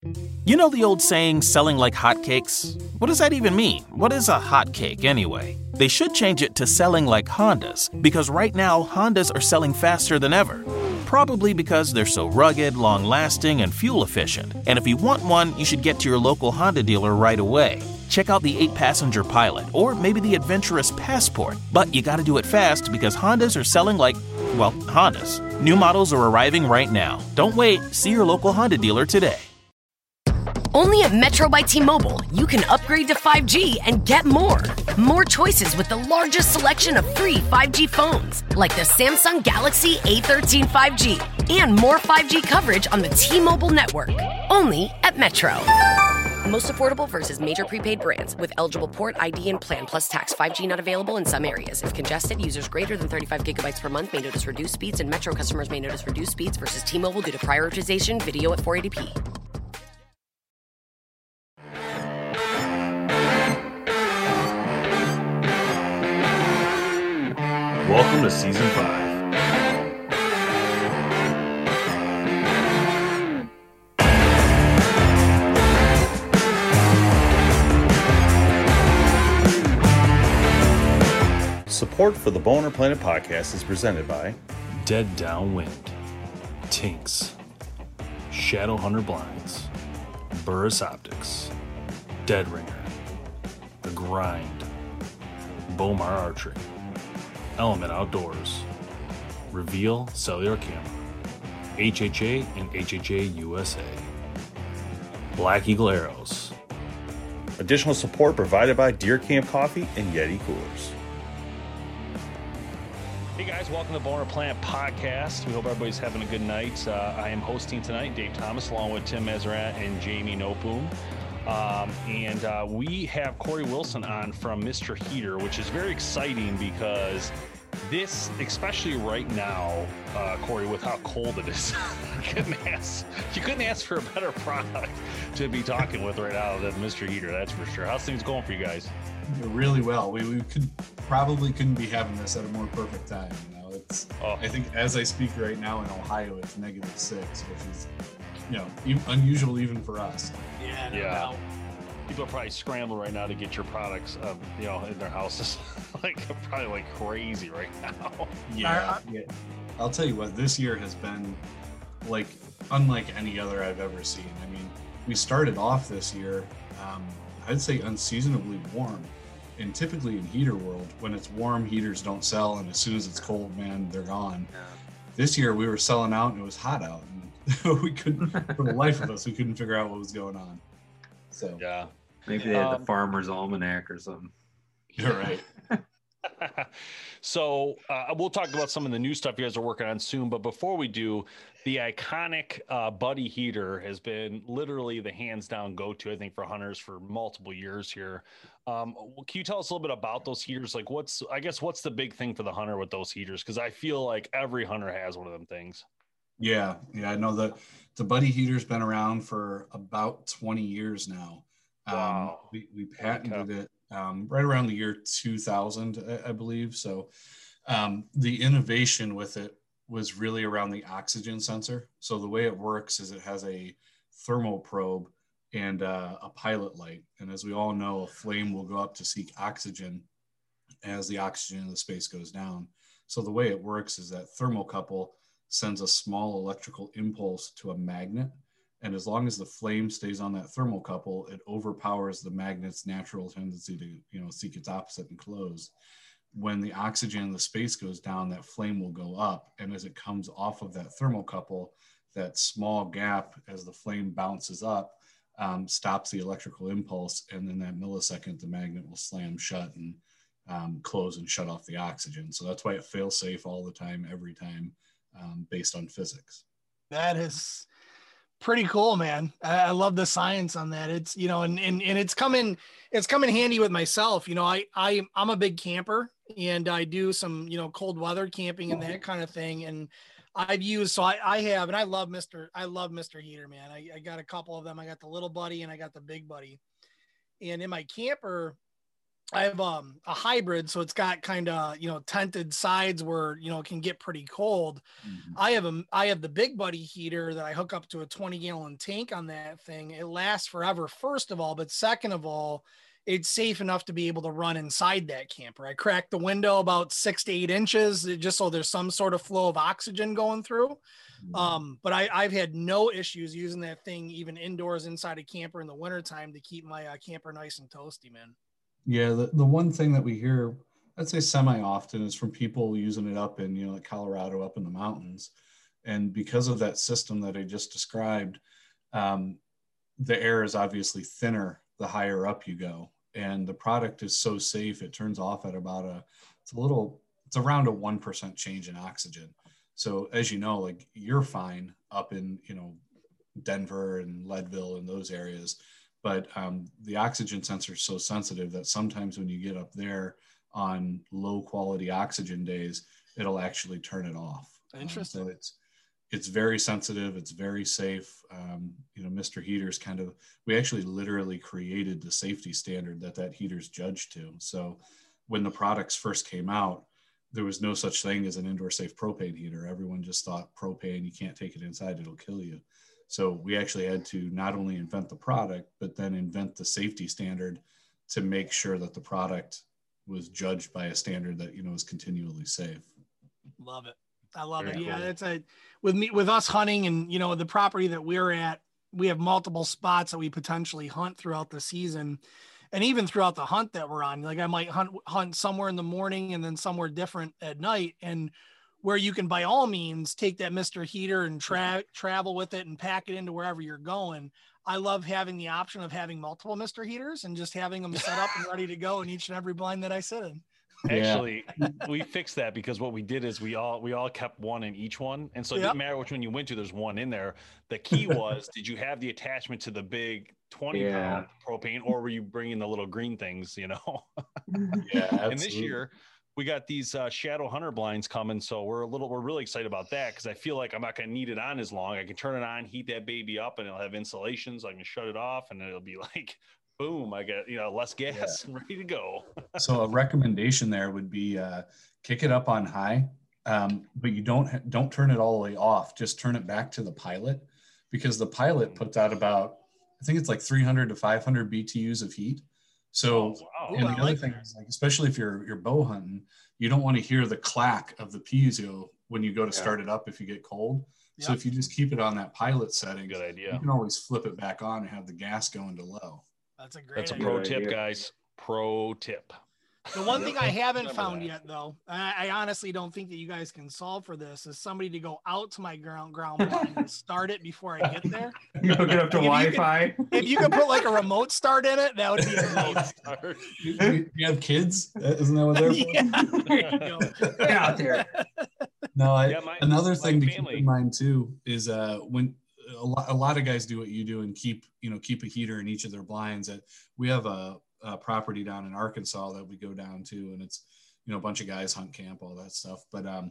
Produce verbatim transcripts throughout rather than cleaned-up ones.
You know the old saying, selling like hotcakes? What does that even mean? What is a hotcake anyway? They should change it to selling like Hondas, because right now, Hondas are selling faster than ever. Probably because they're so rugged, long-lasting, and fuel-efficient. And if you want one, you should get to your local Honda dealer right away. Check out the eight-passenger Pilot, or maybe the adventurous Passport. But you gotta do it fast because Hondas are selling like, well, Hondas. New models are arriving right now. Don't wait. See your local Honda dealer today. Only at Metro by T-Mobile, you can upgrade to five G and get more. More choices with the largest selection of free five G phones, like the Samsung Galaxy A thirteen five G, and more five G coverage on the T-Mobile network. Only at Metro. Most affordable versus major prepaid brands with eligible port I D and plan plus tax. five G not available in some areas. If congested, users greater than thirty-five gigabytes per month may notice reduced speeds, and Metro customers may notice reduced speeds versus T-Mobile due to prioritization video at four eighty p. Welcome to Season five. Support for the Boner Planet podcast is presented by Dead Downwind, Tinks, Shadowhunter Blinds, Burris Optics, Dead Ringer, The Grind, Bomar Archery, Element Outdoors, Reveal Cellular Camera, H H A and H H A U S A, Black Eagle Arrows. additional support provided by Deer Camp Coffee and Yeti Coolers. Hey guys, welcome to Boner Planet Podcast. We hope everybody's having a good night. Uh, I am hosting tonight, Dave Thomas, along with Tim Meserat and Jamie Nopum. Um, and uh, we have Corey Wilson on from Mister Heater, which is very exciting because this, especially right now, uh, Corey, with how cold it is, you couldn't ask, you couldn't ask for a better product to be talking with right now than Mister Heater, that's for sure. How's things going for you guys? Really well. We, we could probably couldn't be having this at a more perfect time. You know, it's. Oh. I think as I speak right now in Ohio, it's negative six, which is, you know, even, unusual even for us. Yeah. No yeah. Doubt. People are probably scrambling right now to get your products, um, you know, in their houses, like probably like crazy right now. Yeah. yeah. I'll tell you what, this year has been like unlike any other I've ever seen. I mean, we started off this year, um, I'd say unseasonably warm. And typically in heater world, when it's warm, heaters don't sell, and as soon as it's cold, man, they're gone. Yeah. This year we were selling out and it was hot out, and we couldn't, for the life of us, we couldn't figure out what was going on. So yeah, maybe they had um, the Farmer's Almanac or something. You're right. So uh, we'll talk about some of the new stuff you guys are working on soon. But before we do, the iconic uh, Buddy heater has been literally the hands down go-to, I think, for hunters for multiple years here. Um, can you tell us a little bit about those heaters? Like what's, I guess, what's the big thing for the hunter with those heaters? Because I feel like every hunter has one of them things. Yeah. Yeah. I know that the Buddy heater's been around for about twenty years now. Wow. Um, we, we patented okay. it um, right around the year two thousand, I, I believe. So um, the innovation with it was really around the oxygen sensor. So the way it works is it has a thermal probe and uh, a pilot light. And as we all know, a flame will go up to seek oxygen as the oxygen in the space goes down. So the way it works is that thermocouple sends a small electrical impulse to a magnet. And as long as the flame stays on that thermocouple, it overpowers the magnet's natural tendency to, you know, seek its opposite and close. When the oxygen in the space goes down, that flame will go up. And as it comes off of that thermocouple, that small gap as the flame bounces up um, stops the electrical impulse. And in that millisecond, the magnet will slam shut and um, close and shut off the oxygen. So that's why it fails safe all the time, every time, um, based on physics. That is pretty cool, man. I, I love the science on that. It's, you know, and, and, and it's coming, it's coming handy with myself. You know, I, I, I'm a big camper and I do some, you know, cold weather camping and that kind of thing. And I've used, so I, I have, and I love Mister I love Mister Heater, man. I, I got a couple of them. I got the little buddy and I got the big buddy. And in my camper, I have um, a hybrid, so it's got kind of, you know, tented sides where, you know, it can get pretty cold. Mm-hmm. I have a, I have the Big Buddy heater that I hook up to a twenty gallon tank on that thing. It lasts forever, first of all, but second of all, it's safe enough to be able to run inside that camper. I cracked the window about six to eight inches just so there's some sort of flow of oxygen going through. Mm-hmm. Um, but I, I've had no issues using that thing, even indoors inside a camper in the wintertime to keep my uh, camper nice and toasty, man. Yeah, the, the one thing that we hear, I'd say semi-often, is from people using it up in, you know, like Colorado, up in the mountains. And because of that system that I just described, um, the air is obviously thinner the higher up you go. And the product is so safe, it turns off at about a, it's a little, it's around a one percent change in oxygen. So as you know, like you're fine up in, you know, Denver and Leadville and those areas. But um, the oxygen sensor is so sensitive that sometimes when you get up there on low quality oxygen days, it'll actually turn it off. Interesting. Um, so it's it's very sensitive. It's very safe. Um, you know, Mister Heater's kind of, we actually literally created the safety standard that that heater's judged to. So when the products first came out, there was no such thing as an indoor safe propane heater. Everyone just thought propane, you can't take it inside, it'll kill you. So we actually had to not only invent the product, but then invent the safety standard to make sure that the product was judged by a standard that, you know, is continually safe. Love it. I love Very it. Yeah. cool. It's a, with me, with us hunting and, you know, the property that we're at, we have multiple spots that we potentially hunt throughout the season. And even throughout the hunt that we're on, like I might hunt, hunt somewhere in the morning and then somewhere different at night. And where you can by all means take that Mister Heater and tra- travel with it and pack it into wherever you're going. I love having the option of having multiple Mister Heaters and just having them set up and ready to go in each and every blind that I sit in. Actually, we fixed that because what we did is we all we all kept one in each one, and so it Yep. didn't matter which one you went to. There's one in there. The key was, did you have the attachment to the big twenty Yeah. pound propane, or were you bringing the little green things? You know. Yeah, absolutely. And this year we got these uh, Shadow Hunter blinds coming, so we're a little we're really excited about that because I feel like I'm not going to need it on as long. I can turn it on, heat that baby up, and it'll have insulations. I can shut it off, and it'll be like, boom, I got, you know, less gas yeah. and ready to go. So a recommendation there would be uh, kick it up on high, um, but you don't don't turn it all the way off. Just turn it back to the pilot, because the pilot puts out about, I think it's like three hundred to five hundred B T Us of heat. So, oh, wow. and Ooh, the I other like thing that. is, like, especially if you're you're bow hunting, you don't want to hear the clack of the piezo when you go to Yeah. start it up if you get cold. So Yep. if you just keep it on that pilot setting, Good idea. you can always flip it back on and have the gas going to low. That's a great That's a idea. pro Good tip, idea. guys. Pro tip. The one thing I haven't Remember found that. yet, though, I, I honestly don't think that you guys can solve for this, is somebody to go out to my ground ground blind and start it before I get there. You hook it up to If you Wi-Fi. If you could put like a remote start in it, that would be amazing. You, you have kids? Isn't that what they're for? Yeah, there you go. Get out there. No, I, Yeah, my- another my thing to family- keep in mind too is uh, when a lot, a lot of guys do what you do and keep, you know, keep a heater in each of their blinds. That we have a, a property down in Arkansas that we go down to, and it's, you know, a bunch of guys hunt camp, all that stuff. But um,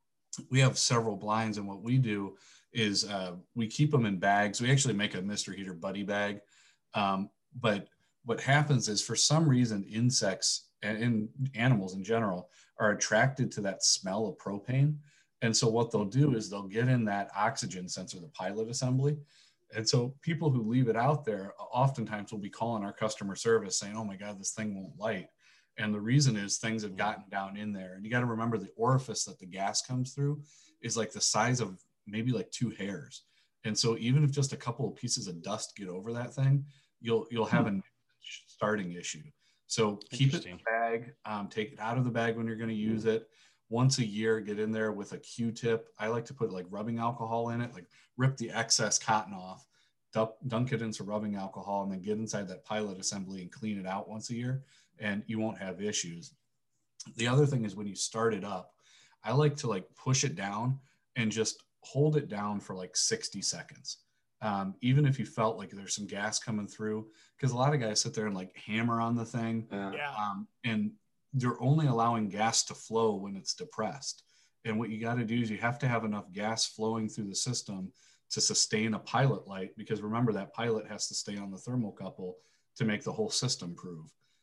we have several blinds, and what we do is uh, we keep them in bags. We actually make a Mister Heater buddy bag. Um, but what happens is, for some reason, insects and, and animals in general are attracted to that smell of propane. And so what they'll do is they'll get in that oxygen sensor, the pilot assembly. And so people who leave it out there oftentimes will be calling our customer service saying, oh my God, this thing won't light. And the reason is things have gotten down in there. And you got to remember, the orifice that the gas comes through is like the size of maybe like two hairs. And so even if just a couple of pieces of dust get over that thing, you'll you'll have a starting issue. So keep it in the bag, um, take it out of the bag when you're going to use it. Once a year, get in there with a Q-tip. I like to put like rubbing alcohol in it, like rip the excess cotton off, dunk, dunk it into rubbing alcohol, and then get inside that pilot assembly and clean it out once a year, and you won't have issues. The other thing is, when you start it up, I like to like push it down and just hold it down for like sixty seconds. Um, even if you felt like there's some gas coming through, because a lot of guys sit there and like hammer on the thing. Yeah. Yeah. Um, and they're only allowing gas to flow when it's depressed. And what you got to do is you have to have enough gas flowing through the system to sustain a pilot light, because remember, that pilot has to stay on the thermocouple to make the whole system prove.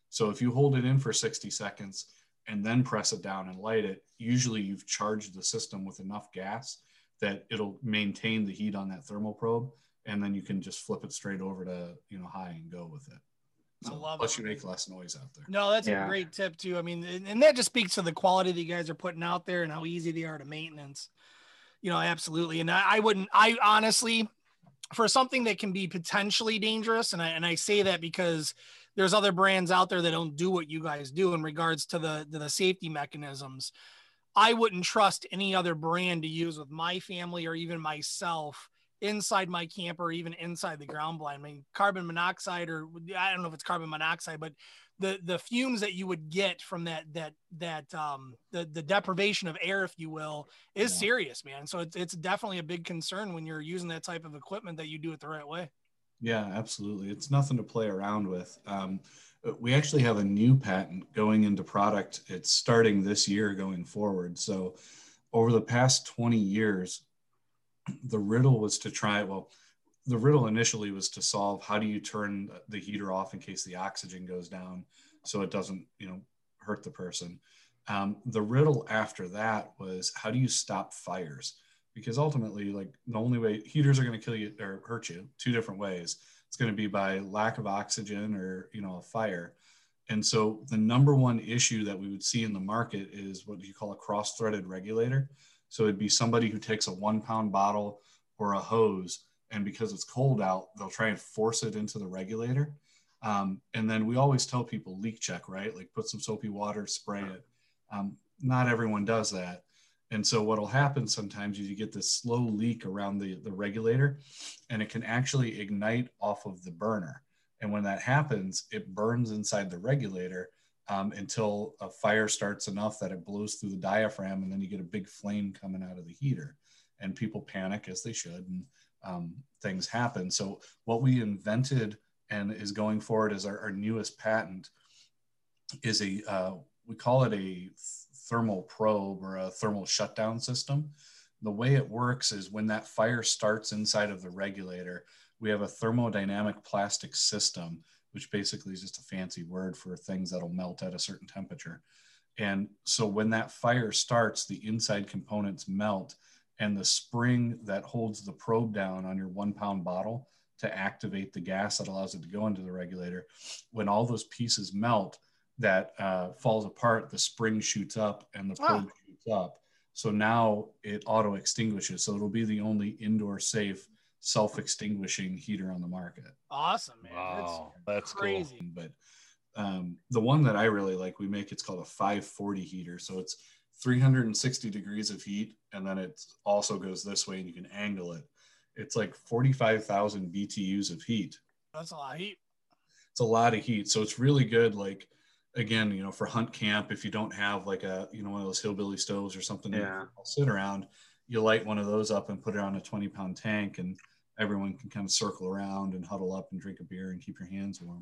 So if you hold it in for sixty seconds and then press it down and light it, usually you've charged the system with enough gas that it'll maintain the heat on that thermal probe. And then you can just flip it straight over to, you know, high and go with it. So, I love plus it. you make less noise out there. No, that's Yeah. a great tip too. I mean, and, and that just speaks to the quality that you guys are putting out there and how easy they are to maintenance. You know, absolutely. And I, I wouldn't, I honestly, for something that can be potentially dangerous, and I and I say that because there's other brands out there that don't do what you guys do in regards to the to the safety mechanisms. I wouldn't trust any other brand to use with my family or even myself inside my camper, even inside the ground blind. I mean, carbon monoxide, or I don't know if it's carbon monoxide, but the, the fumes that you would get from that, that, that, um, the, the deprivation of air, if you will, is Yeah. serious, man. So it's, it's definitely a big concern when you're using that type of equipment that you do it the right way. Yeah, absolutely. It's nothing to play around with. Um, we actually have a new patent going into product. It's starting this year going forward. So over the past twenty years, the riddle was to try, well, the riddle initially was to solve how do you turn the heater off in case the oxygen goes down so it doesn't, you know, hurt the person. Um, the riddle after that was how do you stop fires? Because ultimately, like the only way heaters are going to kill you or hurt you two different ways. It's going to be by lack of oxygen or, you know, a fire. And so the number one issue that we would see in the market is what you call a cross-threaded regulator. So it'd be somebody who takes a one pound bottle or a hose, and because it's cold out, they'll try and force it into the regulator. Um, and then we always tell people leak check, right? Like put some soapy water, spray it. Um, not everyone does that. And so what'll happen sometimes is you get this slow leak around the, the regulator, and it can actually ignite off of the burner. And when that happens, it burns inside the regulator um, until a fire starts enough that it blows through the diaphragm, and then you get a big flame coming out of the heater. And people panic, as they should, and um, things happen. So what we invented and is going forward as our, our newest patent is a, uh, we call it a thermal probe or a thermal shutdown system. The way it works is when that fire starts inside of the regulator, we have a thermodynamic plastic system, which basically is just a fancy word for things that'll melt at a certain temperature. And so when that fire starts, the inside components melt, and the spring that holds the probe down on your one pound bottle to activate the gas that allows it to go into the regulator, when all those pieces melt, that uh, falls apart, the spring shoots up and the probe ah. shoots up. So now it auto extinguishes. So it'll be the only indoor safe self-extinguishing heater on the market. Awesome, man. Wow, that's, that's crazy. Cool. But um, the one that I really like, we make, it's called a five forty heater. So it's three hundred sixty degrees of heat, and then it also goes this way and you can angle it. It's like forty-five thousand B T Us of heat. That's a lot of heat. It's a lot of heat. So it's really good. Like, again, you know, for hunt camp, if you don't have like a, you know, one of those hillbilly stoves or something yeah. to sit around, you light one of those up and put it on a twenty pound tank, and everyone can kind of circle around and huddle up and drink a beer and keep your hands warm.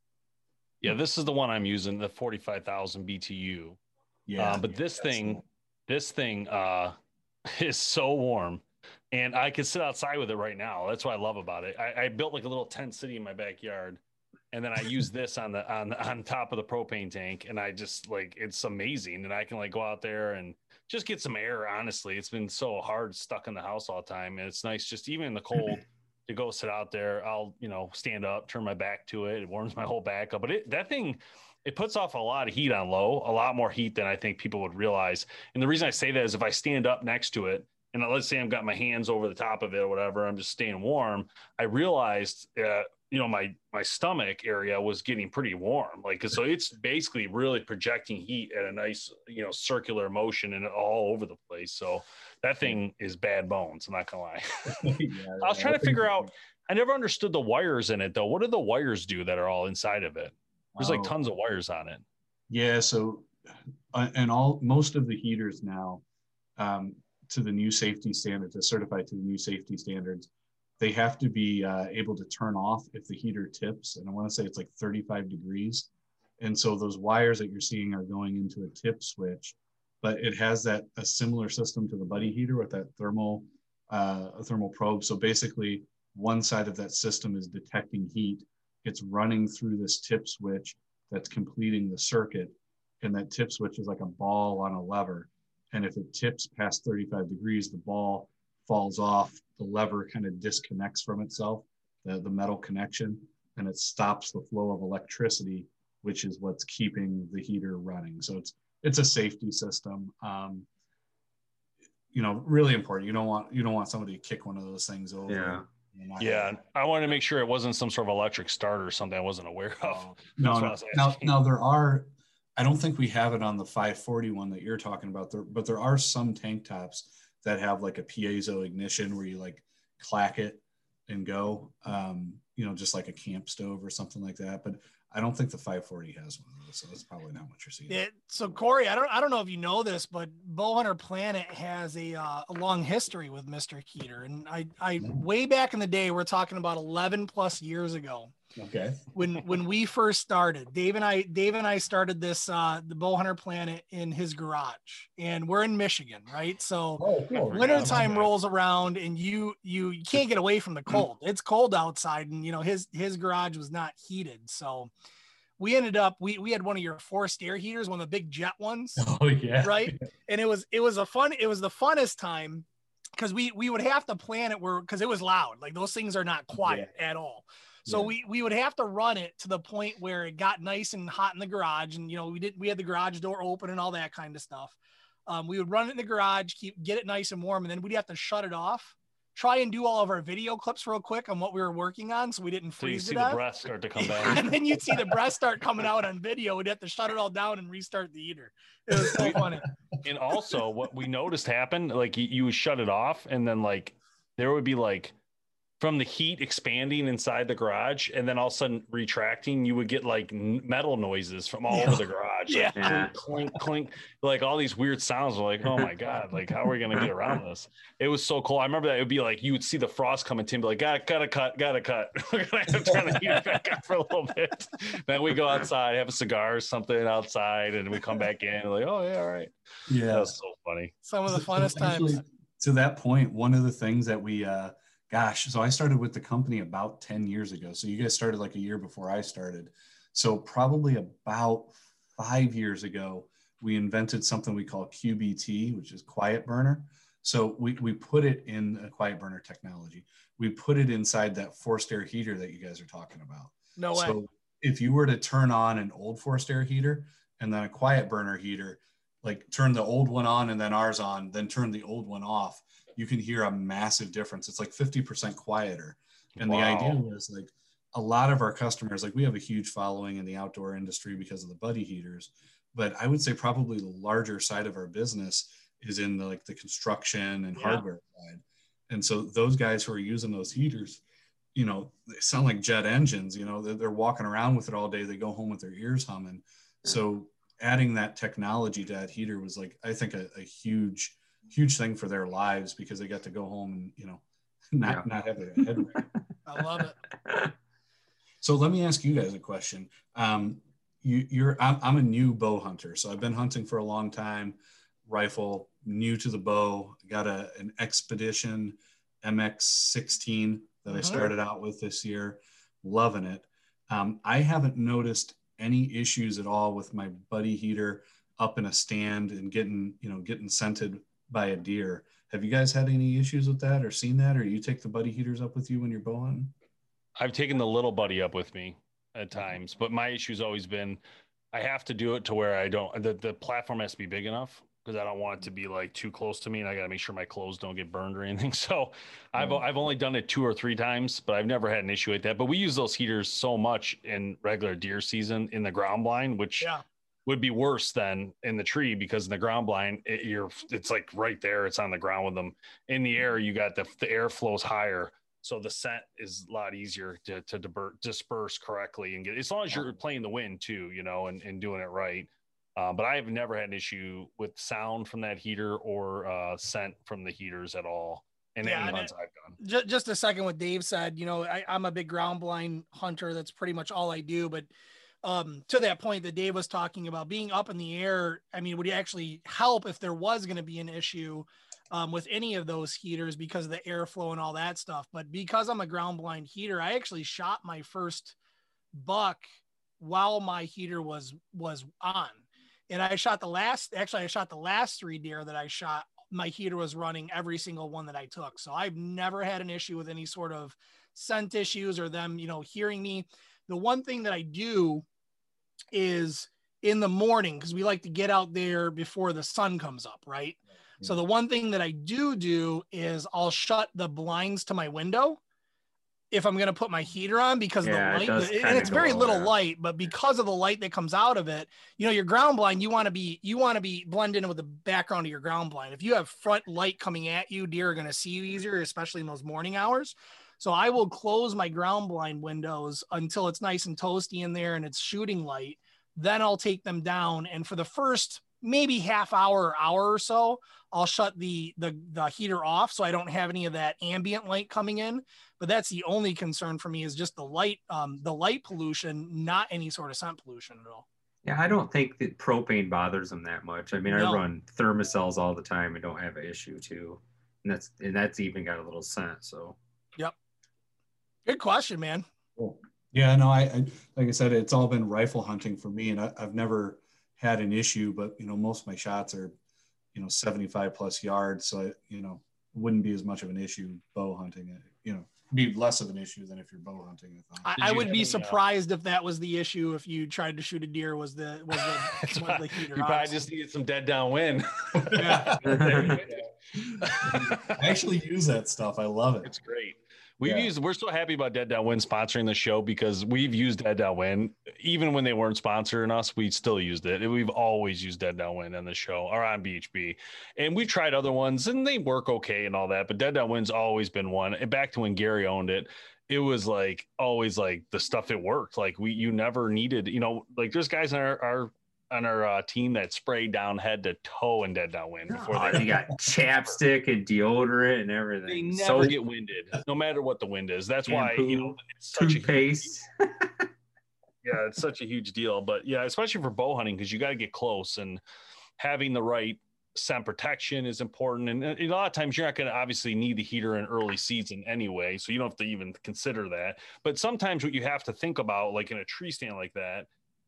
Yeah, this is the one I'm using, the forty-five thousand B T U. Yeah. Uh, but this thing, this thing uh, is so warm, and I can sit outside with it right now. That's what I love about it. I, I built like a little tent city in my backyard, and then I use this on the on on top of the propane tank, and I just like, it's amazing. And I can like go out there and just get some air. Honestly, it's been so hard stuck in the house all the time, and it's nice just even in the cold to go sit out there. I'll, you know, stand up, turn my back to it. It warms my whole back up. But it, that thing, it puts off a lot of heat on low, a lot more heat than I think people would realize. And the reason I say that is if I stand up next to it, and let's say I've got my hands over the top of it or whatever, I'm just staying warm, I realized, uh, you know, my, my stomach area was getting pretty warm. Like, so it's basically really projecting heat at a nice, you know, circular motion and all over the place. So that thing is bad bones. I'm not gonna lie. yeah, I was trying to figure out, I never understood the wires in it though. What do the wires do that are all inside of it? There's like tons of wires on it. Yeah. So, uh, and all, most of the heaters now, um, to the new safety standards, are certified to the new safety standards, they have to be uh, able to turn off if the heater tips. And I want to say it's like thirty-five degrees. And so those wires that you're seeing are going into a tip switch, but it has that a similar system to the buddy heater with that thermal, uh, thermal probe. So basically one side of that system is detecting heat. It's running through this tip switch, that's completing the circuit, and that tip switch is like a ball on a lever. And if it tips past thirty-five degrees, the ball falls off, the lever kind of disconnects from itself, the, the metal connection, and it stops the flow of electricity, which is what's keeping the heater running. So it's it's a safety system. Um, you know, really important. You don't want you don't want somebody to kick one of those things over. Yeah. Yeah, I wanted to make sure it wasn't some sort of electric starter or something I wasn't aware of. No, no. Now, now there are, I don't think we have it on the five forty one that you're talking about there, but there are some tank tops that have like a piezo ignition where you like clack it and go, um, you know, just like a camp stove or something like that. But I don't think the five forty has one of those, so that's probably not what you're seeing. Yeah, so Corey, I don't, I don't know if you know this, but Bowhunter Planet has a, uh, a long history with Mister Heater, and I, I way back in the day, we're talking about eleven plus years ago. Okay. When when we first started, Dave and I, Dave and I started this, uh, the Bowhunter Planet in his garage, and we're in Michigan, right? So oh, cool. wintertime rolls around, and you, you you can't get away from the cold. It's cold outside, and you know his his garage was not heated, so we ended up we we had one of your forced air heaters, one of the big jet ones. Oh yeah. Right. And it was it was a fun it was the funnest time because we we would have to plan it where because it was loud. Like those things are not quiet yeah. at all. So yeah. we we would have to run it to the point where it got nice and hot in the garage, and you know we did we had the garage door open and all that kind of stuff. Um, we would run it in the garage, keep get it nice and warm, and then we'd have to shut it off. Try and do all of our video clips real quick on what we were working on, so we didn't freeze so you it see up. The breath start to come back, and then you'd see the breath start coming out on video. We'd have to shut it all down and restart the heater. It was so funny. And also, what we noticed happened, like you, you would shut it off, and then like there would be like from the heat expanding inside the garage, and then all of a sudden retracting, you would get like metal noises from all yeah. over the garage. Like yeah. clink, clink, clink, like all these weird sounds. We're like, oh my God, like how are we going to get around this? It was so cool. I remember that it would be like, you would see the frost coming to, be like, gotta, gotta cut, gotta cut. We're going to have to turn the heat back up for a little bit. Then we go outside, have a cigar or something outside, and we come back in like, oh yeah, all right. Yeah. That was so funny. Some of the funnest times. Actually, to that point, one of the things that we, uh, Gosh, so I started with the company about ten years ago. So you guys started like a year before I started. So probably about five years ago, we invented something we call Q B T, which is quiet burner. So we, we put it in a quiet burner technology. We put it inside that forced air heater that you guys are talking about. No way. So if you were to turn on an old forced air heater and then a quiet burner heater, like turn the old one on and then ours on, then turn the old one off, you can hear a massive difference. It's like fifty percent quieter. And wow. the idea was like a lot of our customers, like we have a huge following in the outdoor industry because of the buddy heaters, but I would say probably the larger side of our business is in the, like the construction and yeah. hardware side. And so those guys who are using those heaters, you know, they sound like jet engines, you know, they're, they're walking around with it all day. They go home with their ears humming. Yeah. So adding that technology to that heater was like, I think a, a huge, huge thing for their lives because they got to go home and, you know, not, yeah. not have their head ring. I love it. So let me ask you guys a question. Um, you, you're, I'm, I'm a new bow hunter. So I've been hunting for a long time, rifle, new to the bow, got a, an Expedition M X sixteen that uh-huh. I started out with this year, loving it. Um, I haven't noticed any issues at all with my buddy heater up in a stand and getting, you know, getting scented by a deer. Have you guys had any issues with that or seen that, or you take the buddy heaters up with you when you're bow hunting? I've taken the little buddy up with me at times, but my issue's always been, I have to do it to where I don't, the, the platform has to be big enough because I don't want it to be like too close to me, and I got to make sure my clothes don't get burned or anything. So I've, I've only done it two or three times, but I've never had an issue with that. But we use those heaters so much in regular deer season in the ground blind, which yeah. would be worse than in the tree because in the ground blind, it, you're, it's like right there. It's on the ground with them. In the air, you got the, the air flows higher. So the scent is a lot easier to, to disperse, disperse correctly and get, as long as you're playing the wind too, you know, and, and doing it right. Um, but I have never had an issue with sound from that heater or uh, scent from the heaters at all. In yeah, any hunts I've done. Just, just a second, what Dave said, you know, I, I'm a big ground blind hunter. That's pretty much all I do. But um, to that point that Dave was talking about being up in the air, I mean, would it actually help if there was going to be an issue um, with any of those heaters because of the airflow and all that stuff? But because I'm a ground blind heater, I actually shot my first buck while my heater was, was on. And I shot the last, actually I shot the last three deer that I shot. My heater was running every single one that I took. So I've never had an issue with any sort of scent issues or them, you know, hearing me. The one thing that I do is in the morning, because we like to get out there before the sun comes up, right? Mm-hmm. So the one thing that I do do is I'll shut the blinds to my window if I'm going to put my heater on, because yeah, the light, it and it's very little there. light, but because of the light that comes out of it, you know, your ground blind, you want to be, you want to be blended in with the background of your ground blind. If you have front light coming at you, deer are going to see you easier, especially in those morning hours. So I will close my ground blind windows until it's nice and toasty in there and it's shooting light. Then I'll take them down. And for the first maybe half hour or hour or so, I'll shut the, the, the heater off, so I don't have any of that ambient light coming in. But that's the only concern for me, is just the light, um, the light pollution, not any sort of scent pollution at all. Yeah, I don't think that propane bothers them that much. I mean, No. I run thermocells all the time and don't have an issue too. And that's, and that's even got a little scent. So. Yep. Good question, man. Cool. Yeah, no, I, I, like I said, it's all been rifle hunting for me, and I, I've never had an issue, but, you know, most of my shots are, you know, seventy-five plus yards. So, I, you know, wouldn't be as much of an issue bow hunting, you know, be less of an issue than if you're bow hunting. I, I, I would be any, surprised uh, if that was the issue. If you tried to shoot a deer, was the, was the, was the heater. You probably just needed some dead down wind. Yeah. I actually use that stuff. I love it. It's great. We've yeah. used, we're so happy about Dead Downwind sponsoring the show, because we've used Dead Downwind. Even when they weren't sponsoring us, we still used it. We've always used Dead Downwind on the show or on B H B. And we've tried other ones and they work okay and all that, but Dead Downwind's always been one. And back to when Gary owned it, it was like always like the stuff that worked. Like we, you never needed, you know, like there's guys on our, our on our uh, team that sprayed down head to toe in Dead Downwind before oh, they you got chapstick and deodorant and everything. They never so, get winded, no matter what the wind is. That's why, you know, it's such toothpaste. A yeah, it's such a huge deal. But yeah, especially for bow hunting, because you got to get close, and having the right scent protection is important. And a lot of times you're not going to obviously need the heater in early season anyway, so you don't have to even consider that. But sometimes what you have to think about, like in a tree stand like that,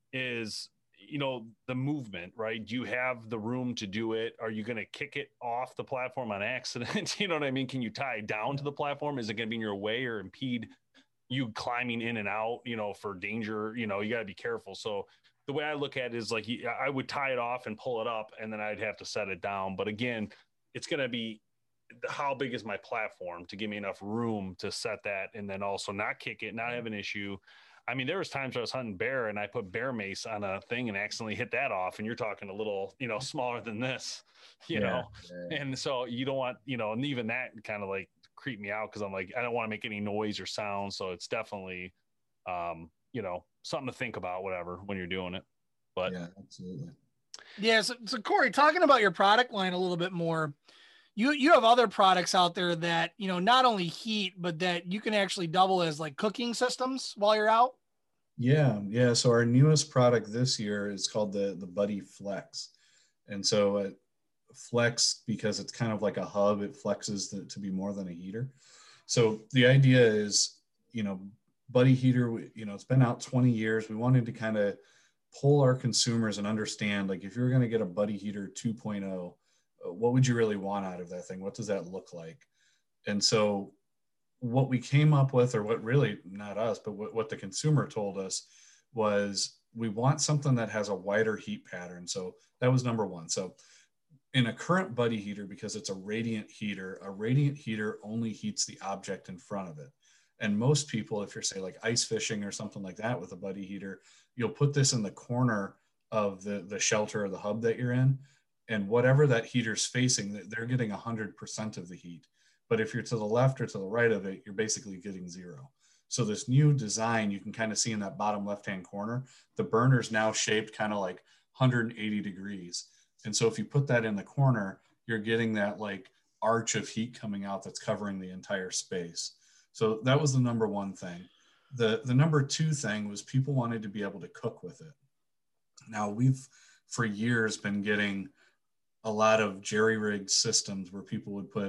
is, you know, the movement, right? Do you have the room to do it? Are you going to kick it off the platform on accident? You know what I mean? Can you tie it down to the platform? Is it going to be in your way or impede you climbing in and out, you know, for danger? You know, you got to be careful. So the way I look at it is like, I would tie it off and pull it up, and then I'd have to set it down. But again, it's going to be, how big is my platform to give me enough room to set that, and then also not kick it, not have an issue. I mean, there was times I was hunting bear and I put bear mace on a thing and accidentally hit that off, and you're talking a little, you know, smaller than this, you yeah, know? Yeah. And so you don't want, you know, and even that kind of like creep me out, because I'm like, I don't want to make any noise or sound. So it's definitely, um, you know, something to think about, whatever, when you're doing it. But yeah, absolutely. Yeah. So, so Corey, talking about your product line a little bit more, You you have other products out there that, you know, not only heat, but that you can actually double as like cooking systems while you're out. Yeah, yeah. So our newest product this year is called the the Buddy Flex, and so uh, Flex, because it's kind of like a hub, it flexes the, to be more than a heater. So the idea is, you know, Buddy heater, you know, it's been out twenty years. We wanted to kind of pull our consumers and understand, like, if you're going to get a Buddy heater two point oh, what would you really want out of that thing? What does that look like? And so what we came up with, or what really, not us, but what, what the consumer told us was, we want something that has a wider heat pattern. So that was number one. So in a current Buddy heater, because it's a radiant heater, a radiant heater only heats the object in front of it. And most people, if you're say like ice fishing or something like that with a Buddy heater, you'll put this in the corner of the, the shelter or the hub that you're in. And whatever that heater's facing, they're getting one hundred percent of the heat. But if you're to the left or to the right of it, you're basically getting zero. So this new design, you can kind of see in that bottom left-hand corner, the burner's now shaped kind of like one hundred eighty degrees. And so if you put that in the corner, you're getting that like arch of heat coming out that's covering the entire space. So that was the number one thing. The, the number two thing was, people wanted to be able to cook with it. Now, we've for years been getting a lot of jerry-rigged systems where people would put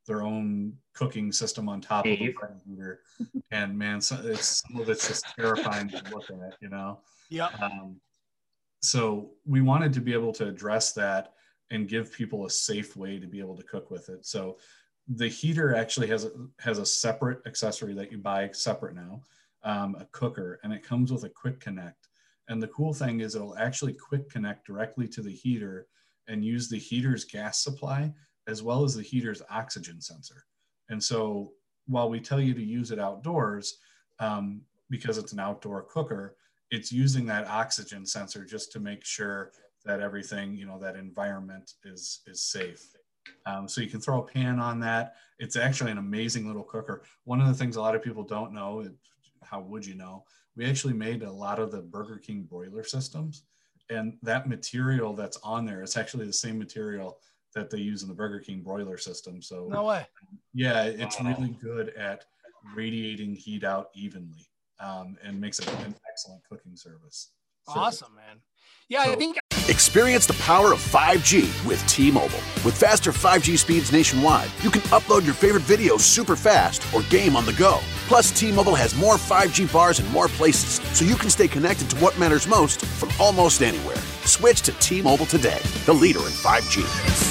their own cooking system on top Dave. of a Buddy heater. And man, so it's, some of it's just terrifying to look at, you know? Yeah. Um, so we wanted to be able to address that and give people a safe way to be able to cook with it. So the heater actually has a, has a separate accessory that you buy separate now, um, a cooker, and it comes with a quick connect. And the cool thing is it'll actually quick connect directly to the heater and use the heater's gas supply as well as the heater's oxygen sensor. And so while we tell you to use it outdoors, um, because it's an outdoor cooker, it's using that oxygen sensor just to make sure that everything, you know, that environment is, is safe. Um, so you can throw a pan on that. It's actually an amazing little cooker. One of the things a lot of people don't know, how would you know? We actually made a lot of the Burger King broiler systems, and that material that's on there, it's actually the same material that they use in the Burger King broiler system. So No way. yeah, it's Wow. really good at radiating heat out evenly, um, and makes it an excellent cooking service. Awesome, man. Yeah, So- I think Experience the power of five G with T-Mobile. With faster five G speeds nationwide, you can upload your favorite videos super fast or game on the go. Plus, T-Mobile has more five G bars in more places, so you can stay connected to what matters most from almost anywhere. Switch to T-Mobile today, the leader in five G.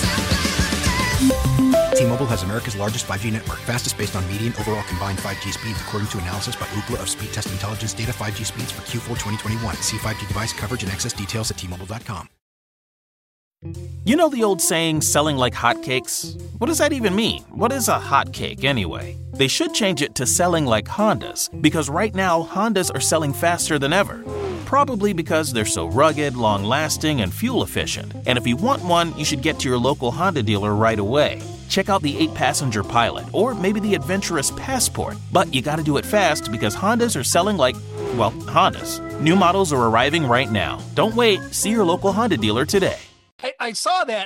T-Mobile has America's largest five G network, fastest based on median overall combined five G speeds, according to analysis by Ookla of Speed Test Intelligence data. five G speeds for Q four twenty twenty-one. See five G device coverage and access details at T Mobile dot com. You know the old saying, selling like hotcakes? What does that even mean? What is a hotcake anyway? They should change it to selling like Hondas, because right now Hondas are selling faster than ever. Probably because they're so rugged, long-lasting, and fuel-efficient. And if you want one, you should get to your local Honda dealer right away. Check out the eight-passenger Pilot, or maybe the adventurous Passport. But you gotta do it fast, because Hondas are selling like, well, Hondas. New models are arriving right now. Don't wait. See your local Honda dealer today. I, I saw that.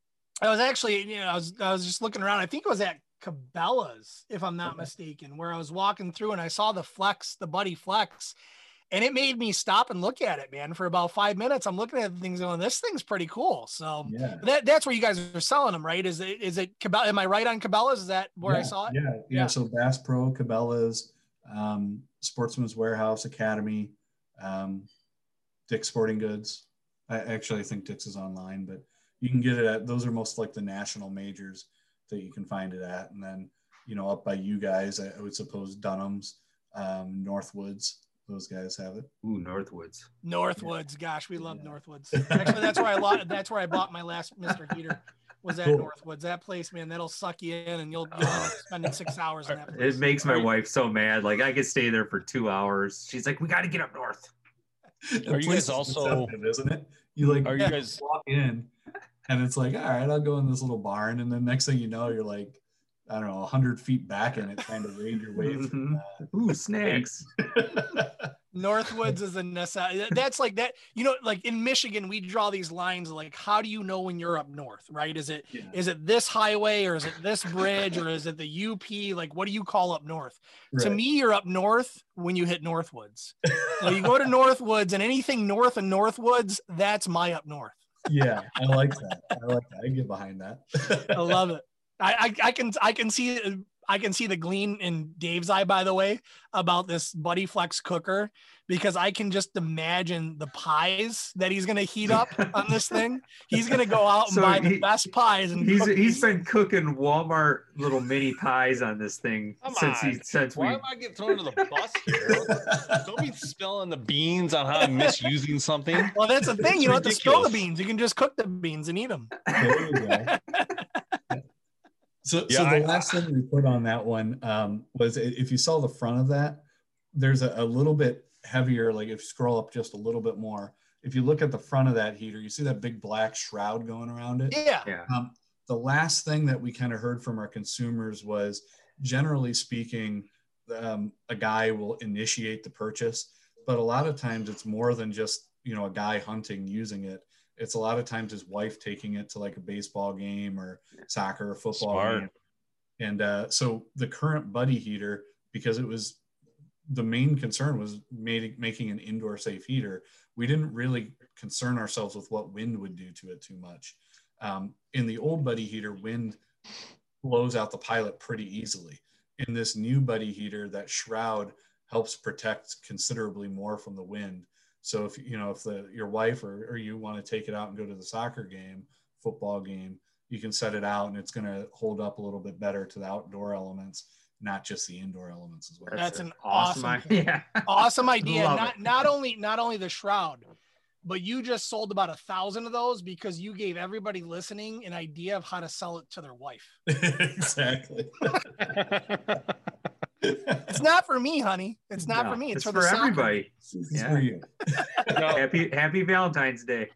I was actually, you know, I was I was just looking around. I think it was at Cabela's, if I'm not mistaken, where I was walking through and I saw the Flex, the Buddy Flex, and it made me stop and look at it, man, for about five minutes. I'm looking at things going, this thing's pretty cool. So Yeah. that that's where you guys are selling them, right? Is it is it Cabela? Am I right on Cabela's? Is that where yeah, I saw it? Yeah, yeah, Yeah. So Bass Pro, Cabela's, um, Sportsman's Warehouse, Academy, um, Dick's Sporting Goods. I actually think Dick's is online, but you can get it at, those are most like the national majors that you can find it at. And then, you know, up by you guys, I would suppose Dunham's, um, Northwoods, those guys have it. Ooh, Northwoods. Northwoods. Gosh, we love Yeah. Northwoods. Actually, that's where I bought, that's where I bought my last Mister Heater, was at Cool. Northwoods. That place, man, that'll suck you in and you'll, you'll end up spending six hours in that It place. makes my wife so mad. Like I could stay there for two hours. She's like, we got to get up north. The Are you place guys is also- deceptive, isn't it? You like Are you guys walk in and it's like, all right, I'll go in this little barn. And then next thing you know, you're like, I don't know, a hundred feet back in it, trying to raid your way through. Ooh, snacks. that. Northwoods is a necessity. That's like that, you know, like in Michigan, we draw these lines of like, how do you know when you're up north, right? Is it, Yeah. is it this highway or is it this bridge or is it the U P? Like, what do you call up north? To Right. me, you're up north when you hit Northwoods. So you go to Northwoods and anything north of Northwoods, that's my up north. Yeah, I like that. I like that. I get behind that. I love it. I, I, I can, I can see, I can see the gleam in Dave's eye, by the way, about this Buddy Flex cooker, because I can just imagine the pies that he's going to heat up on this thing. He's going to go out and So buy the he- best pies. And He's cook he's these. been cooking Walmart little mini pies on this thing Come since on. he since Why we am I getting thrown under the bus here? Don't be spilling the beans on how I'm misusing something. Well, that's the thing. You don't have to It's spill the ridiculous. beans. You can just cook the beans and eat them. There you go. So, Yeah, so the I- last thing we put on that one um, was, if you saw the front of that, there's a, a little bit heavier. Like if you scroll up just a little bit more, if you look at the front of that heater, you see that big black shroud going around it. Yeah. yeah. Um, the last thing that we kind of heard from our consumers was, generally speaking, um, a guy will initiate the purchase, but a lot of times it's more than just, you know, a guy hunting using it. It's a lot of times his wife taking it to like a baseball game or soccer or football Smart. game. And uh, so the current Buddy heater, because it was, the main concern was made, making an indoor safe heater, we didn't really concern ourselves with what wind would do to it too much. Um, in the old Buddy heater, wind blows out the pilot pretty easily. In this new buddy heater, that shroud helps protect considerably more from the wind. So if you know if the your wife or, or you want to take it out and go to the soccer game, football game, you can set it out and it's going to hold up a little bit better to the outdoor elements, not just the indoor elements as well. That's, That's an awesome, awesome, idea. awesome idea. Love not it. not only not only the shroud, but you just sold about a thousand of those because you gave everybody listening an idea of how to sell it to their wife. Exactly. It's not for me, honey. It's not No, for me. It's, it's for, for the soccer. everybody. It's Yeah. for you. happy Happy Valentine's Day.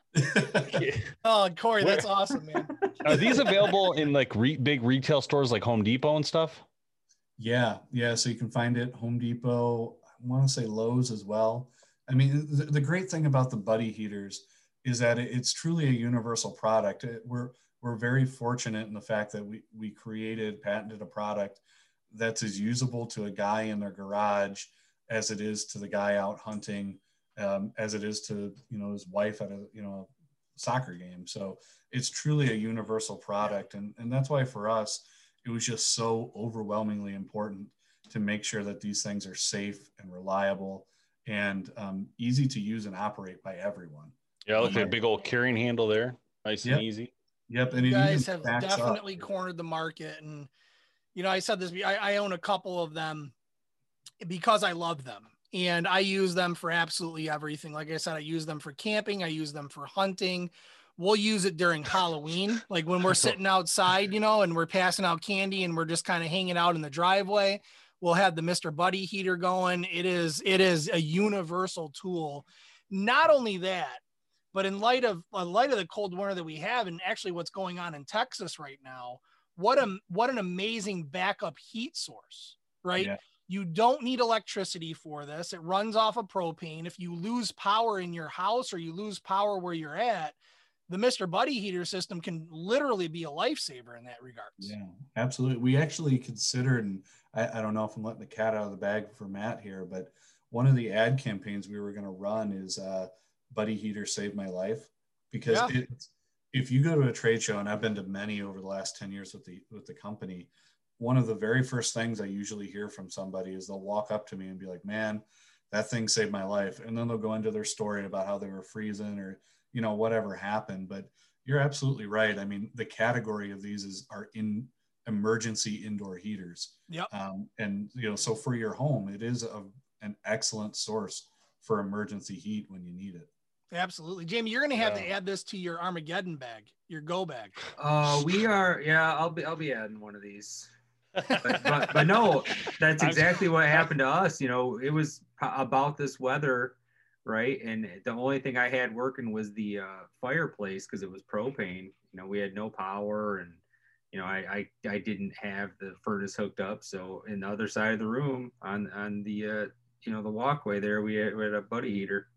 Oh, Corey, that's awesome, man. Are these available in like re- big retail stores like Home Depot and stuff? Yeah, yeah. So you can find it Home Depot. I want to say Lowe's as well. I mean, the, the great thing about the buddy heaters is that it, it's truly a universal product. It, we're we're very fortunate in the fact that we we created, patented a product that's as usable to a guy in their garage as it is to the guy out hunting, um, as it is to you know his wife at a you know soccer game. So it's truly a universal product, and and that's why for us it was just so overwhelmingly important to make sure that these things are safe and reliable and um, easy to use and operate by everyone. Yeah, look at a big old carrying handle there, nice Yep. and easy. Yep, and You it guys even have backs up. definitely cornered the market, and you know, I said this. I, I own a couple of them because I love them, and I use them for absolutely everything. Like I said, I use them for camping. I use them for hunting. We'll use it during Halloween, like when we're sitting outside, you know, and we're passing out candy and we're just kind of hanging out in the driveway. We'll have the Mister Buddy heater going. It is, it is a universal tool. Not only that, but in light of, in light of the cold winter that we have, and actually what's going on in Texas right now, what a, what an amazing backup heat source, right? Yeah. You don't need electricity for this. It runs off of propane. If you lose power in your house or you lose power where you're at, the Mister Buddy heater system can literally be a lifesaver in that regard. Yeah, absolutely. We actually considered, and I, I don't know if I'm letting the cat out of the bag for Matt here, but one of the ad campaigns we were going to run is uh, Buddy Heater Saved My Life, because Yeah. it, if you go to a trade show, and I've been to many over the last ten years with the with the company, one of the very first things I usually hear from somebody is they'll walk up to me and be like, man, that thing saved my life. And then they'll go into their story about how they were freezing or, you know, whatever happened. But you're absolutely right. I mean, the category of these is are in emergency indoor heaters. Yep. Um, and, you know, so for your home, it is a, an excellent source for emergency heat when you need it. Absolutely. Jamie, you're going to have Yeah. to add this to your Armageddon bag, your go bag. Uh, we are, yeah, I'll be, I'll be adding one of these. But, but, but no, that's exactly what happened to us. You know, it was about this weather, right? And the only thing I had working was the uh, fireplace because it was propane. You know, we had no power, and you know, I, I I didn't have the furnace hooked up. So in the other side of the room, on on the uh, you know the walkway there, we had, we had a buddy heater,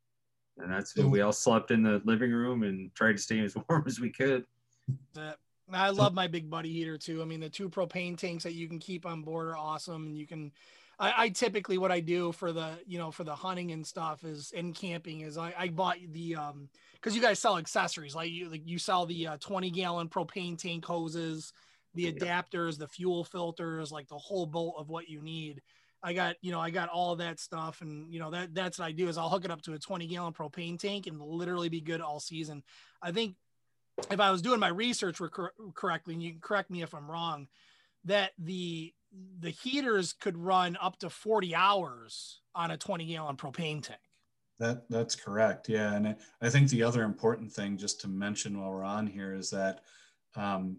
and that's we all slept in the living room and tried to stay as warm as we could. That I love my big buddy heater too. I mean, the two propane tanks that you can keep on board are awesome. And you can, I, I typically, what I do for the, you know, for the hunting and stuff is in camping is I, I bought the, um, cause you guys sell accessories, like you, like you sell the uh, twenty gallon propane tank hoses, the adapters, the fuel filters, like the whole bolt of what you need. I got, you know, I got all of that stuff. And, you know, that that's what I do is I'll hook it up to a twenty gallon propane tank and literally be good all season. I think, if I was doing my research cor- correctly, and you can correct me if I'm wrong, that the the heaters could run up to forty hours on a twenty gallon propane tank. That that's correct. Yeah. And I, I think the other important thing just to mention while we're on here is that um,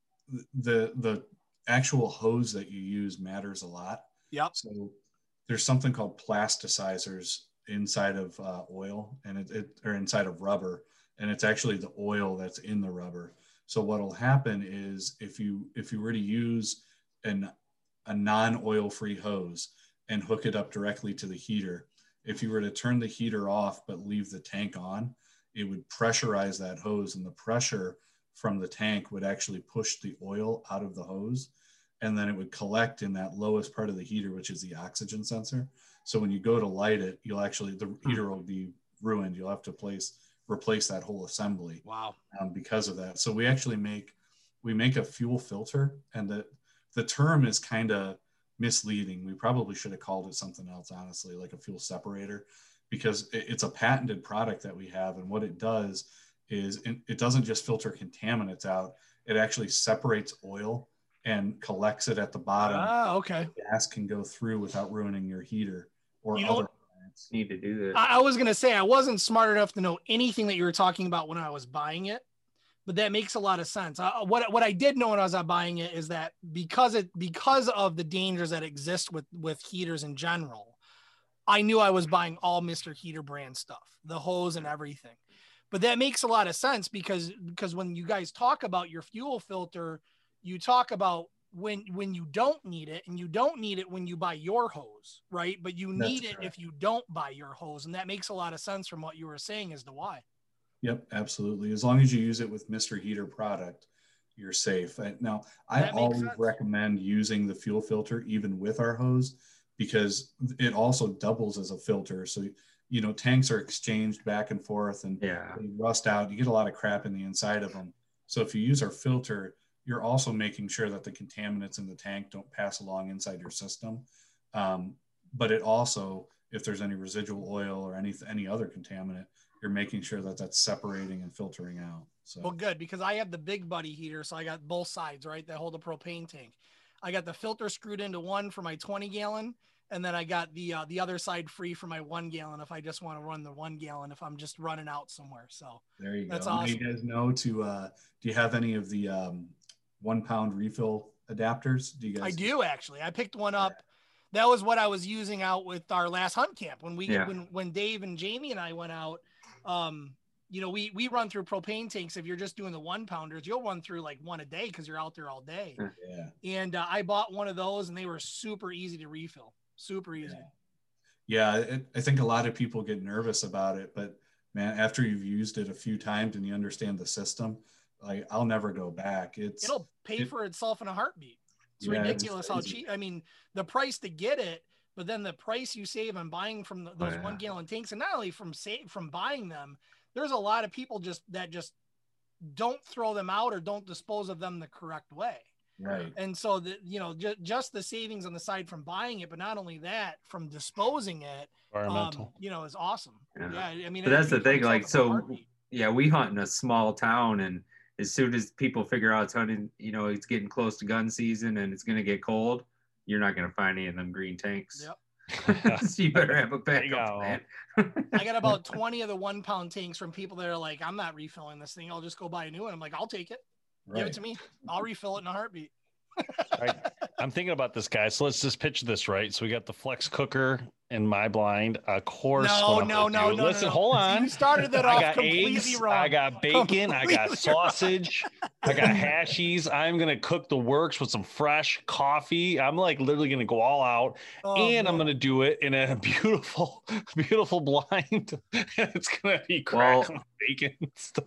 the the actual hose that you use matters a lot. Yep. So there's something called plasticizers inside of uh, oil and it, it or inside of rubber. And it's actually the oil that's in the rubber. So what will happen is if you if you were to use an a non-oil free hose and hook it up directly to the heater, if you were to turn the heater off but leave the tank on, it would pressurize that hose, and the pressure from the tank would actually push the oil out of the hose, and then it would collect in that lowest part of the heater, which is the oxygen sensor. So when you go to light it, you'll actually the heater will be ruined. You'll have to place replace that whole assembly. Wow. Um, because of that. So we actually make we make a fuel filter, and the, the term is kind of misleading. We probably should have called it something else, honestly, like a fuel separator, because it, it's a patented product that we have. And what it does is it, it doesn't just filter contaminants out. It actually separates oil and collects it at the bottom. Ah, okay. Gas can go through without ruining your heater or You know other what? plants. Need to do that. I, I was gonna say I wasn't smart enough to know anything that you were talking about when I was buying it, but that makes a lot of sense. Uh, what what I did know when I was buying it is that because it because of the dangers that exist with with heaters in general, I knew I was buying all Mister Heater brand stuff, the hose and everything. But that makes a lot of sense because because when you guys talk about your fuel filter, you talk about when when you don't need it, and you don't need it when you buy your hose, right? But you need That's it correct. if you don't buy your hose, and that makes a lot of sense from what you were saying as to why. Yep, absolutely. As long as you use it with Mister Heater product, you're safe. I- Now, I That makes always sense. recommend using the fuel filter even with our hose, because it also doubles as a filter. So, you know, tanks are exchanged back and forth and Yeah. they rust out. You get a lot of crap in the inside of them. So if you use our filter, you're also making sure that the contaminants in the tank don't pass along inside your system. Um, but it also, if there's any residual oil or any, any other contaminant, you're making sure that that's separating and filtering out. So Well, good, because I have the Big Buddy heater, so I got both sides, right, that hold a propane tank. I got the filter screwed into one for my twenty gallon, and then I got the uh, the other side free for my one gallon if I just want to run the one gallon if I'm just running out somewhere. So there you that's go. Now awesome. you guys know to, uh, do you have any of the um, one pound refill adapters? Do you guys? I do actually. I picked one up. That was what I was using out with our last hunt camp when we Yeah. when when Dave and Jamie and I went out. Um, you know, we we run through propane tanks. If you're just doing the one pounders, you'll run through like one a day because you're out there all day. Yeah. And uh, I bought one of those, and they were super easy to refill. Super easy. Yeah, it, I think a lot of people get nervous about it, but man, after you've used it a few times and you understand the system, like I'll never go back. It's It'll pay it- for itself in a heartbeat. It's Yeah, it's ridiculous how crazy. cheap. I mean, the price to get it, but then the price you save on buying from the, those yeah. one gallon tanks, and not only from save from buying them, there's a lot of people just that just don't throw them out or don't dispose of them the correct way. right. And so the you know just just the savings on the side from buying it, but not only that, from disposing it, Environmental. um, you know, is awesome. Yeah. Yeah, I mean, But it that's the pays for thing, itself like, in a so heartbeat. yeah, we hunt in a small town, and as soon as people figure out it's hunting, you know, it's getting close to gun season and it's going to get cold, you're not going to find any of them green tanks. Yep. So you better have a There you backup go. plan. I got about twenty of the one pound tanks from people that are like, I'm not refilling this thing. I'll just go buy a new one. I'm like, I'll take it. Give Right. it to me. I'll refill it in a heartbeat. Right. I'm thinking about this, guy. So let's just pitch this, right? So we got the flex cooker in my blind. Of course. No, what I'm no, gonna no, do- no, Listen, no. hold See, on. you started that I off got completely eggs, wrong. I got bacon. I Completely got sausage. I got hashies. I'm going to cook the works with some fresh coffee. I'm like literally going to go all out. Oh, and I'm man. going to do it in a beautiful, beautiful blind. It's going to be Well- crackling bacon and stuff.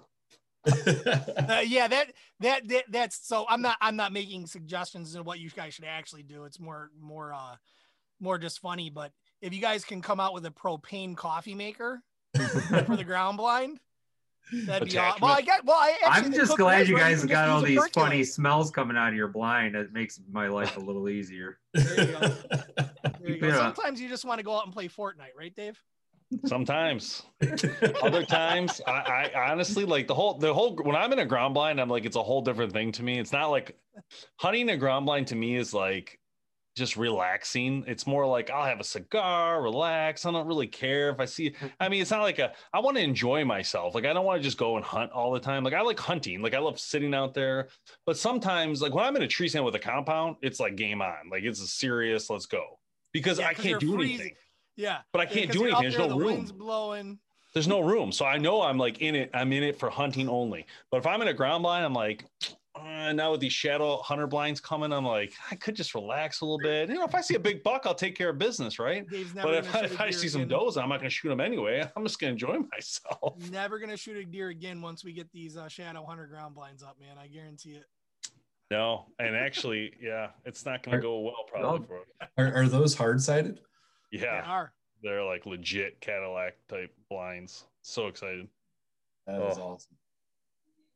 Uh, yeah, that, that that that's so. I'm not I'm not making suggestions on what you guys should actually do. It's more more uh more just funny. But if you guys can come out with a propane coffee maker for the ground blind, that'd be awesome. Well, I get. Well, I actually, I'm the just cook glad was, you right? guys can got just all use a these percolate. funny smells coming out of your blind. It makes my life a little easier. There you go. There you go. Yeah. Sometimes you just want to go out and play Fortnite, right, Dave? Sometimes. Other times, I, I honestly like the whole the whole when I'm in a ground blind, I'm like it's a whole different thing to me. It's not like hunting a ground blind to me is like just relaxing. It's more like I'll have a cigar, relax. I don't really care if I see. I mean, it's not like a. I want to enjoy myself. Like I don't want to just go and hunt all the time. Like I like hunting. Like I love sitting out there. But sometimes, like when I'm in a tree stand with a compound, it's like game on. Like it's a serious. Let's go because Yeah, I 'cause can't you're do freezing. anything. Yeah, But I Yeah, can't 'cause do you're anything. out There's there, no the room. wind's blowing. There's no room. So I know I'm like in it. I'm in it for hunting only. But if I'm in a ground blind, I'm like, uh, now with these shadow hunter blinds coming, I'm like, I could just relax a little bit. You know, if I see a big buck, I'll take care of business, right? Dave's never But if, gonna I- shoot if a I deer see some again. does, I'm not going to shoot them anyway. I'm just going to enjoy myself. Never gonna shoot a deer again once we get these uh, shadow hunter ground blinds up, man. I guarantee it. No, and actually, yeah, it's not going to go well probably for us. Are, are those hard sided? They Yeah, are. they're like legit Cadillac type blinds. So excited. That is Oh. awesome.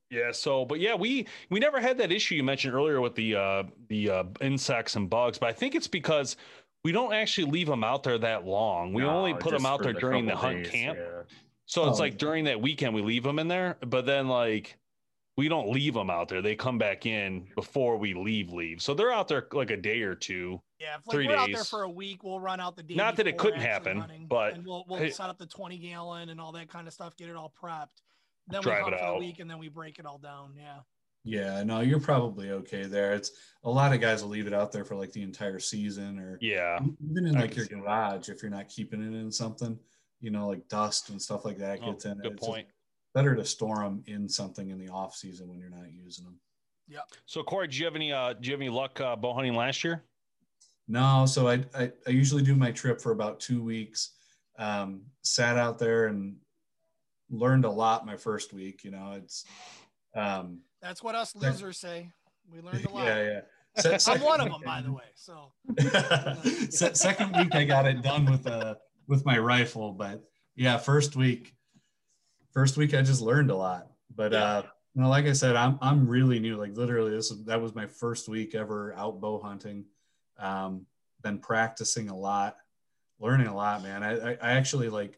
Yeah. So, but yeah, we we never had that issue you mentioned earlier with the uh, the uh, insects and bugs. But I think it's because we don't actually leave them out there that long. We No, only put them just out for there the during the couple hunt days, camp. yeah. So it's Oh. like during that weekend we leave them in there, but then like we don't leave them out there. They come back in before we leave. Leave. So they're out there like a day or two. Yeah, if like Three we're out there days. for a week, we'll run out the day. Not that it before couldn't actually happen, hunting, but- and we'll we'll Hey- set up the twenty gallon and all that kind of stuff, get it all prepped. Then Drive we hunt it for the out. week, and then we break it all down. Yeah. Yeah, no, you're probably okay there. It's a lot of guys will leave it out there for like the entire season, or Yeah. even in I like can your see that. garage if you're not keeping it in something, you know, like dust and stuff like that Oh, gets in it. good It's just point. better to store them in something in the off season when you're not using them. Yep. So Corey, did you have any uh do you have any luck uh, bow hunting last year? No, so I, I I usually do my trip for about two weeks. Um, sat out there and learned a lot my first week. You know, it's um, That's what us losers say. We learned a lot. yeah, yeah. Se- I'm second one of week them, by I- the way. So Se- second week I got it done with uh with my rifle, but yeah, first week, first week I just learned a lot. But uh, you know, like I said, I'm I'm really new. Like literally, this is, that was my first week ever out bow hunting. Um, been practicing a lot, learning a lot, man. I I, I actually like.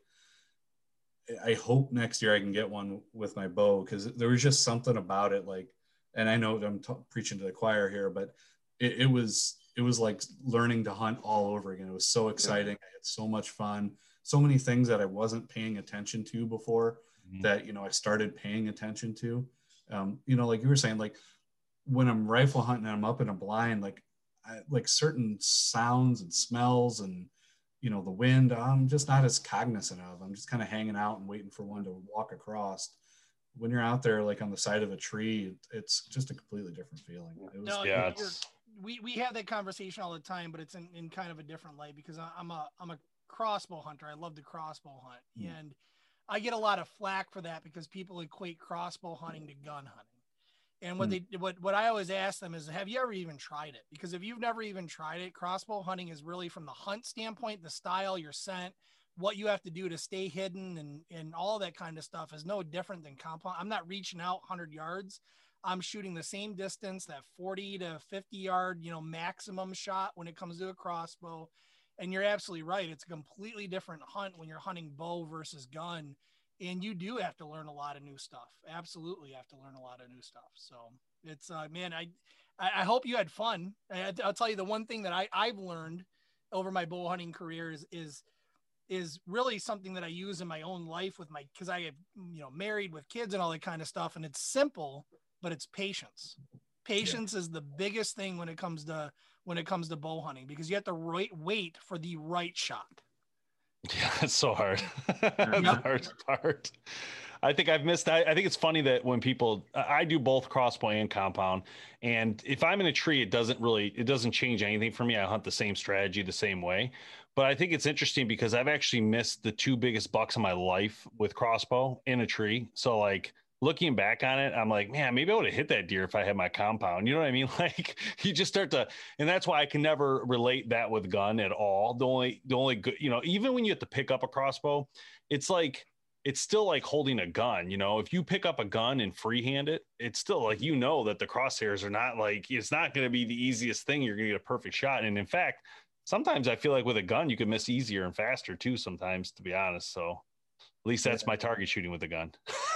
I hope next year I can get one with my bow, because there was just something about it, like, and I know I'm t- preaching to the choir here, but it, it was it was like learning to hunt all over again. It was so exciting. I had so much fun. So many things that I wasn't paying attention to before Mhm. that, you know, I started paying attention to. Um, you know, like you were saying, like when I'm rifle hunting and I'm up in a blind, like I, like certain sounds and smells and, you know, the wind, I'm just not as cognizant of. I'm just kind of hanging out and waiting for one to walk across. When you're out there, like on the side of a tree, it's just a completely different feeling. It was, No, Yeah, you're- it's- we we have that conversation all the time, but it's in, in kind of a different light, because I, I'm a I'm a crossbow hunter. I love to crossbow hunt, Mm. and I get a lot of flack for that because people equate crossbow hunting to gun hunting. And what Mm. they what what I always ask them is, have you ever even tried it? Because if you've never even tried it, crossbow hunting is really, from the hunt standpoint, the style, your scent, what you have to do to stay hidden, and and all that kind of stuff is no different than compound. I'm not reaching out one hundred yards. I'm shooting the same distance, that forty to fifty yard, you know, maximum shot when it comes to a crossbow. And you're absolutely right. It's a completely different hunt when you're hunting bow versus gun. And you do have to learn a lot of new stuff. Absolutely have to learn a lot of new stuff. So it's, uh, man, I, I I hope you had fun. I, I'll tell you the one thing that I, I've learned over my bow hunting career is, is, is really something that I use in my own life with my, cause I have, you know, married with kids and all that kind of stuff. And it's simple, but it's patience. Patience is the biggest thing when it comes to, when it comes to bow hunting, because you have to right, wait for the right shot. Yeah, it's so hard. That's the hardest part. I think I've missed. I, I think it's funny that when people, I I do both crossbow and compound, and if I'm in a tree, it doesn't really, it doesn't change anything for me. I hunt the same strategy the same way. But I think it's interesting because I've actually missed the two biggest bucks of my life with crossbow in a tree. So like looking back on it, I'm like, man, maybe I would have hit that deer if I had my compound. You know what I mean? Like you just start to, and that's why I can never relate that with gun at all. The only, the only good, you know, even when you have to pick up a crossbow, it's like, it's still like holding a gun. You know, if you pick up a gun and freehand it, it's still like, you know, that the crosshairs are not like, it's not going to be the easiest thing. You're going to get a perfect shot. And in fact, sometimes I feel like with a gun, you can miss easier and faster too, sometimes, to be honest. So at least that's my target shooting with a gun.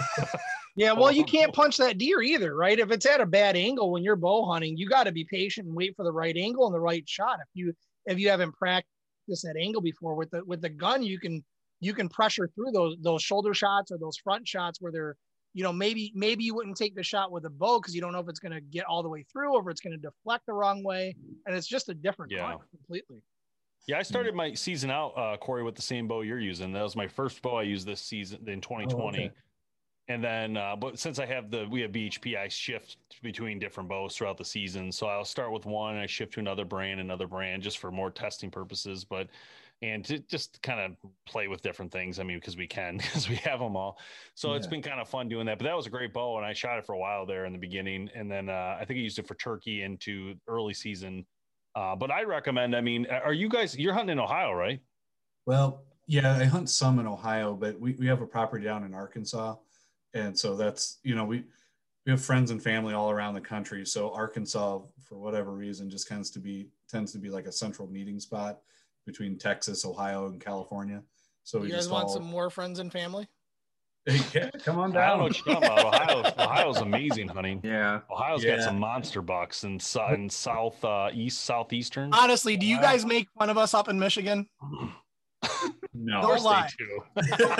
Yeah, well, you can't punch that deer either, right? If it's at a bad angle when you're bow hunting, you got to be patient and wait for the right angle and the right shot. If you if you haven't practiced that angle before, with the with the gun, you can you can pressure through those those shoulder shots or those front shots where they're, you know, maybe maybe you wouldn't take the shot with a bow because you don't know if it's going to get all the way through or if it's going to deflect the wrong way, and it's just a different Yeah. hunt completely. Yeah, I started my season out, uh, Corey, with the same bow you're using. That was my first bow I used this season in twenty twenty. Oh, okay. And then, uh, but since I have the, we have B H P, I shift between different bows throughout the season. So I'll start with one and I shift to another brand, another brand, just for more testing purposes. But, and to just kind of play with different things. I mean, because we can, because we have them all. So it's Yeah. been kind of fun doing that. But that was a great bow. And I shot it for a while there in the beginning. And then uh, I think I used it for turkey into early season. Uh, but I recommend, I mean, are you guys, you're hunting in Ohio, right? Well, yeah, I hunt some in Ohio, but we, we have a property down in Arkansas. And so that's, you know, we, we have friends and family all around the country. So Arkansas, for whatever reason, just tends to be tends to be like a central meeting spot between Texas, Ohio, and California. So You we guys just want all, some more friends and family? yeah, come on I don't know down. what you're talking about. Ohio, Ohio's amazing hunting. Yeah. Ohio's Yeah. got some monster bucks in, so- in south, uh, east, southeastern. Honestly, do you guys make fun of us up in Michigan? No, Don't lie. They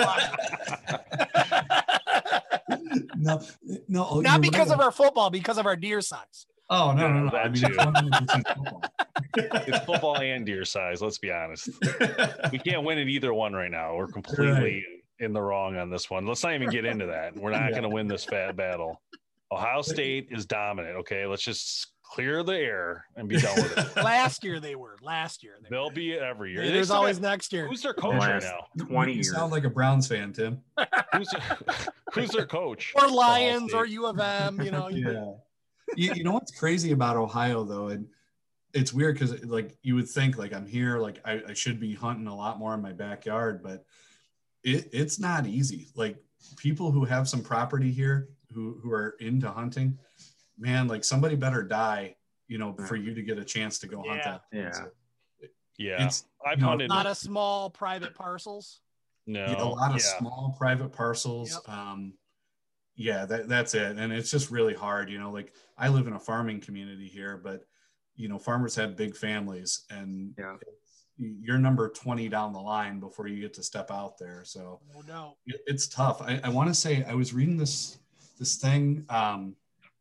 do. no, no. Not you're because right. of our football, because of our deer size. Oh no, no, no. That I mean, too. it's one hundred percent football. It's football and deer size. Let's be honest. We can't win at either one right now. We're completely in the wrong on this one. Let's not even get into that. We're not Yeah. going to win this fat battle. Ohio State is dominant. Okay, let's just clear the air and be done with it. Last year they were. Last year. They They'll were. be every year. They There's still always got- next year. Who's their The coach right last now? twenty You years. sound like a Browns fan, Tim. Who's who's their coach? Or Ohio Lions or State. U of M, you know. Yeah. you, you know what's crazy about Ohio though, and it's weird because like you would think like I'm here, like I, I should be hunting a lot more in my backyard, but it, it's not easy. Like people who have some property here who who are into hunting, man, like somebody better die, you know, for you to get a chance to go hunt Yeah. that. Yeah. So Yeah, it's I've you know, hunted. A lot of small private parcels. no, a lot of yeah. small private parcels. Yep. Um, yeah, that, that's it. And it's just really hard, you know, like I live in a farming community here, but you know, farmers have big families and Yeah. it's, you're number twenty down the line before you get to step out there. So No doubt. it, it's tough. I, I want to say, I was reading this, this thing, um,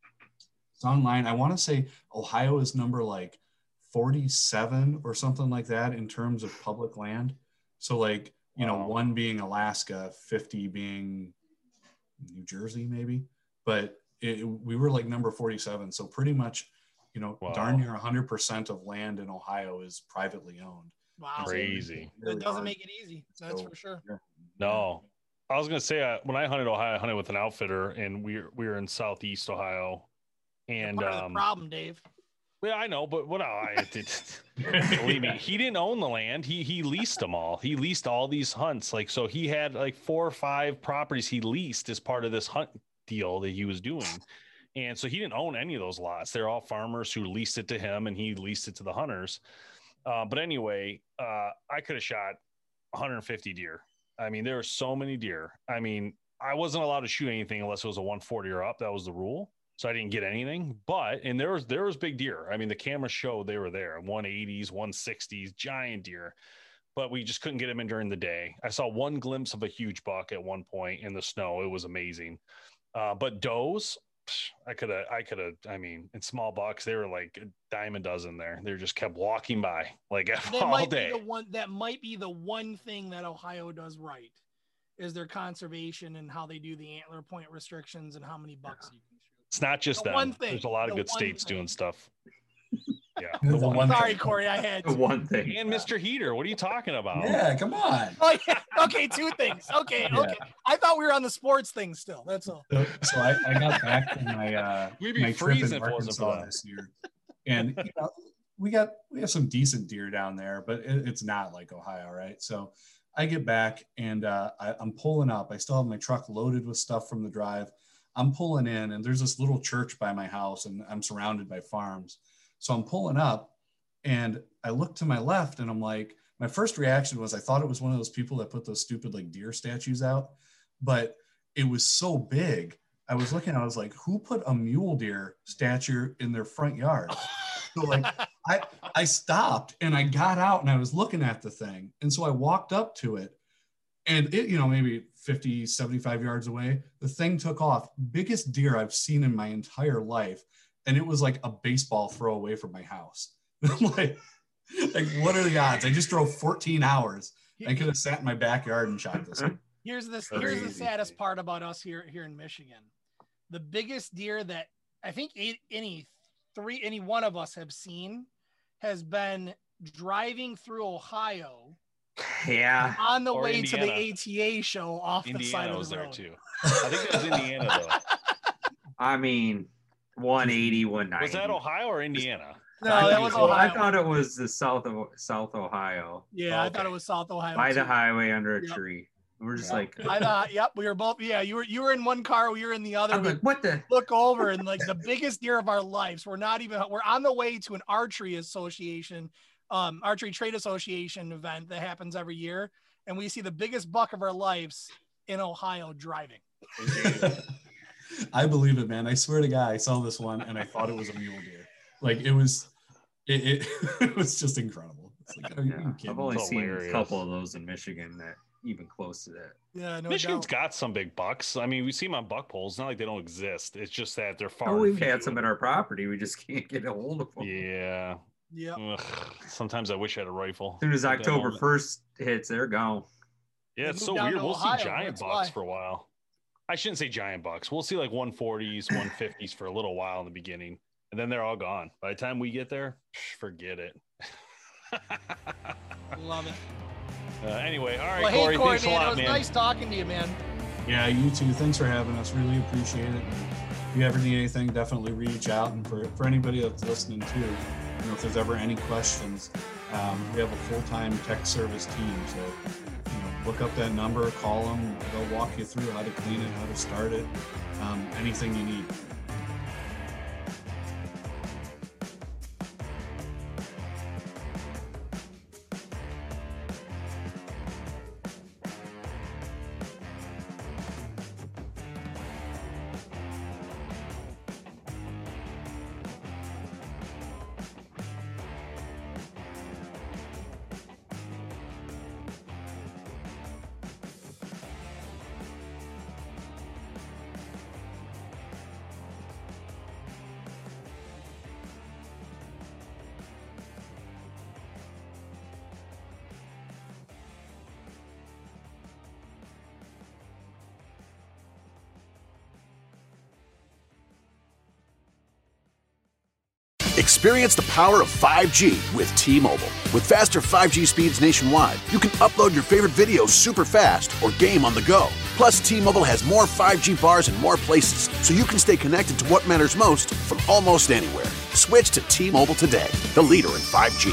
it's online. I want to say Ohio is number like forty-seven or something like that in terms of public land. So like, you know, Wow. one being Alaska, fifty being New Jersey, maybe, but it, we were like number forty-seven. So pretty much, you know, Wow. darn near one hundred percent of land in Ohio is privately owned. Wow. Crazy. Really It doesn't hard. make it easy. That's So, for sure. yeah. No, I was gonna say uh, when I hunted Ohio, I hunted with an outfitter, and we were, we were in southeast Ohio, and Part of um, the problem, Dave. yeah, I know, but what I did, believe me, he didn't own the land. He he leased them all. He leased all these hunts. Like so, he had like four or five properties he leased as part of this hunt deal that he was doing. And so he didn't own any of those lots. They're all farmers who leased it to him, and he leased it to the hunters. Uh, but anyway, uh, I could have shot one hundred fifty deer. I mean, there were so many deer. I mean, I wasn't allowed to shoot anything unless it was a one forty or up. That was the rule. So I didn't get anything. But and there was there was big deer. I mean, the camera showed they were there. one eighties, one sixties, giant deer. But we just couldn't get them in during the day. I saw one glimpse of a huge buck at one point in the snow. It was amazing. Uh, but does, I could have, I could have, I mean, in small bucks, they were like a dime a dozen there. They just kept walking by like That all might day. be the one that might be the one thing that Ohio does right is their conservation and how they do the antler point restrictions and how many bucks you can shoot. It's not just The them. one thing, There's a lot of the good one states thing. doing stuff. Yeah. The one Sorry, thing. Corey, I had The to. one thing. And Mister Heater, what are you talking about? Yeah, come on. Oh, yeah. Okay, two things. Okay, Yeah. okay. I thought we were on the sports thing still. That's all. So, so I, I got back from my uh, We'd be my trip freezing in if it wasn't for Arkansas that. this year, and you know, we got we have some decent deer down there, but it, it's not like Ohio, right? So I get back and uh, I, I'm pulling up. I still have my truck loaded with stuff from the drive. I'm pulling in, and there's this little church by my house, and I'm surrounded by farms. So I'm pulling up, and I look to my left, and I'm like, my first reaction was I thought it was one of those people that put those stupid like deer statues out, but it was so big. I was looking, I was like, who put a mule deer statue in their front yard? So like I I stopped and I got out and I was looking at the thing. And so I walked up to it, and it, you know, maybe fifty, seventy-five yards away, the thing took off. Biggest deer I've seen in my entire life. And it was like a baseball throw away from my house. I'm like, like, what are the odds? I just drove fourteen hours. I could have sat in my backyard and shot this thing. Here's this. Here's the Crazy. saddest part about us here here in Michigan. The biggest deer that I think eight, any three any one of us have seen has been driving through Ohio Yeah. on the Or way to the Indiana. A T A show off the side Indiana of was the there road. too. I think that was Indiana though. I mean, one eighty, one ninety. Was that Ohio or Indiana? No, I that think was so. I Ohio. thought it was the south of South Ohio Yeah, I Okay. thought it was South Ohio. by the too. highway under a Yep. tree. We're just Yeah. like, I thought, yep, we were both. Yeah, you were you were in one car, we were in the other. I'm We like, what the? look over and like the biggest deer of our lives. We're not even. We're on the way to an archery association, um, archery trade association event that happens every year, and we see the biggest buck of our lives in Ohio driving. I believe it, man. I swear to God, I saw this one and I thought it was a mule deer. Like it was, it, it, it was just incredible. It's like, are you Yeah, kidding I've me? only It's seen hilarious. a couple of those in Michigan that even close to that. Yeah, no Michigan's doubt. got some big bucks. I mean, we see them on buck poles. It's not like they don't exist. It's just that they're far. Oh, and we've few. had some in our property. We just can't get a hold of them. Yeah. Yeah. Ugh, sometimes I wish I had a rifle. As soon as At that October moment. first hits, they're gone. Yeah, They it's moved so down weird. to We'll Ohio, see giant that's bucks why. for a while. I shouldn't say giant bucks. We'll see like one forties, one fifties for a little while in the beginning, and then they're all gone. By the time we get there, psh, forget it. Love it. Uh, anyway, all right, Well, Corey, hey, Corey, thanks a man, lot, it was man. nice talking to you, man. Yeah, you too. Thanks for having us. Really appreciate it. If you ever need anything, definitely reach out. And for, for anybody that's listening too, you know, if there's ever any questions, um, we have a full-time tech service team. So, you know, look up that number, call them. They'll walk you through how to clean it, how to start it, um, anything you need. Experience the power of five G with T-Mobile. With faster five G speeds nationwide, you can upload your favorite videos super fast or game on the go. Plus, T-Mobile has more five G bars in more places, so you can stay connected to what matters most from almost anywhere. Switch to T-Mobile today, the leader in five G.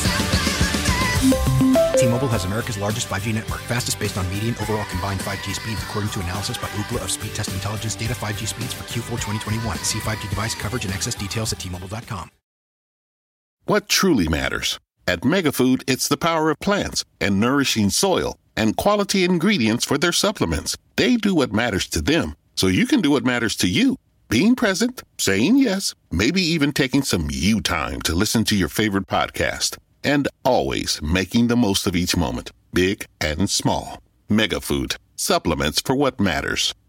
T-Mobile has America's largest five G network, fastest based on median overall combined five G speeds, according to analysis by Ookla of Speed Test Intelligence data. five G speeds for Q four twenty twenty-one. See five G device coverage and access details at T Mobile dot com. What truly matters? At MegaFood, it's the power of plants and nourishing soil and quality ingredients for their supplements. They do what matters to them, so you can do what matters to you. Being present, saying yes, maybe even taking some you time to listen to your favorite podcast. And always making the most of each moment, big and small. MegaFood, supplements for what matters.